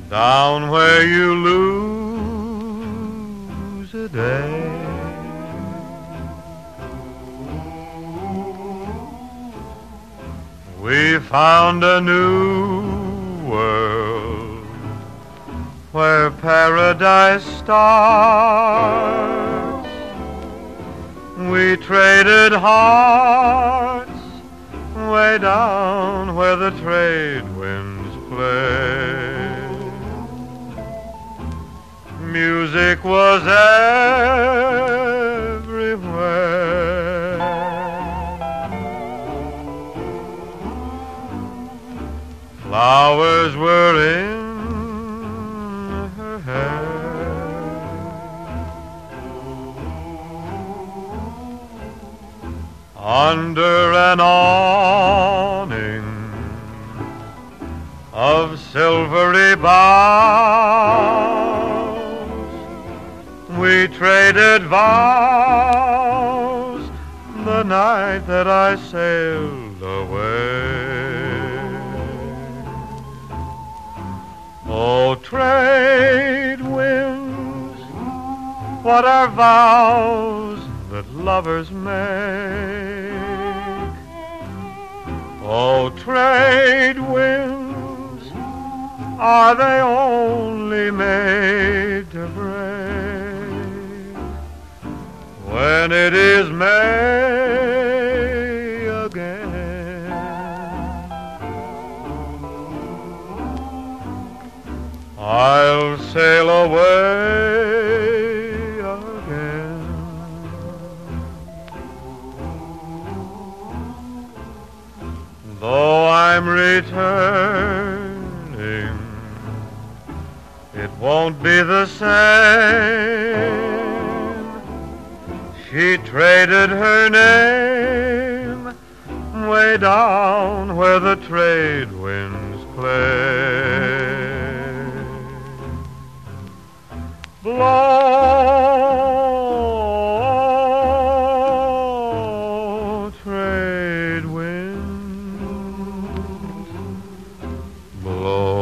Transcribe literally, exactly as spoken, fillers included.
down where you lose a day. We found a new world where paradise starts. We traded hearts way down where the trade winds play. Music was everywhere. Flowers were in her hair. Under an awning of silvery boughs, we traded vows the night that I sailed away. Oh, trade winds, what are vows that lovers make? Oh, trade winds, are they only made to break? When it is May again, I'll sail away again. Though I'm returning, it won't be the same. She traded her name way down where the trade winds play. Blow, trade winds, blow.